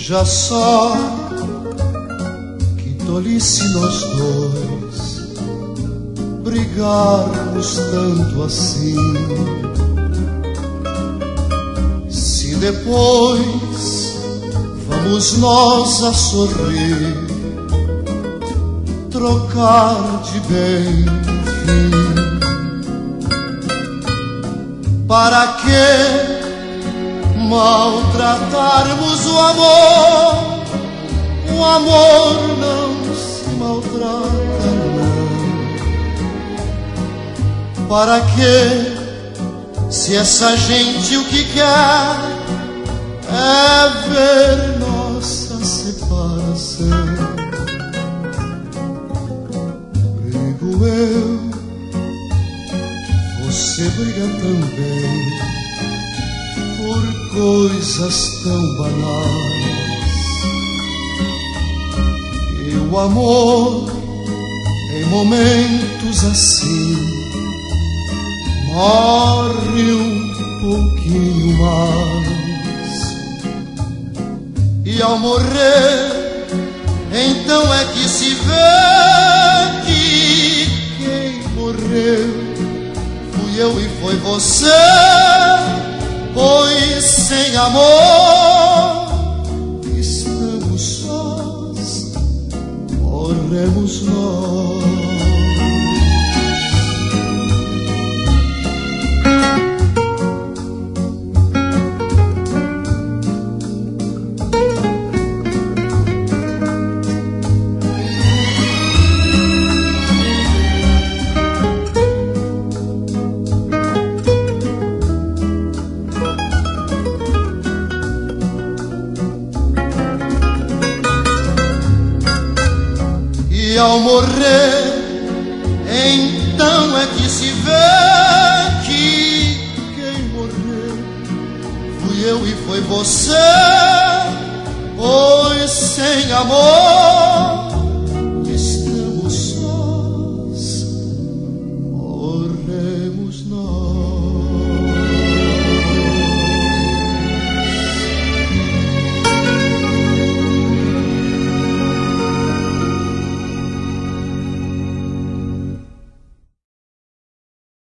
Veja só que tolice nós dois brigarmos tanto assim. Se depois vamos nós a sorrir, trocar de bem fim, para que maltratarmos o amor? O amor não se maltrata, não. Para que, se essa gente o que quer é ver nossa separação? Brigo eu, você briga também, por coisas tão banais. E o amor, em momentos assim, morre um pouquinho mais. E ao morrer, então é que se vê que quem morreu fui eu e foi você. Pois sem amor estamos sós, morremos nós. E ao morrer, então é que se vê que quem morreu fui eu e foi você. Pois sem amor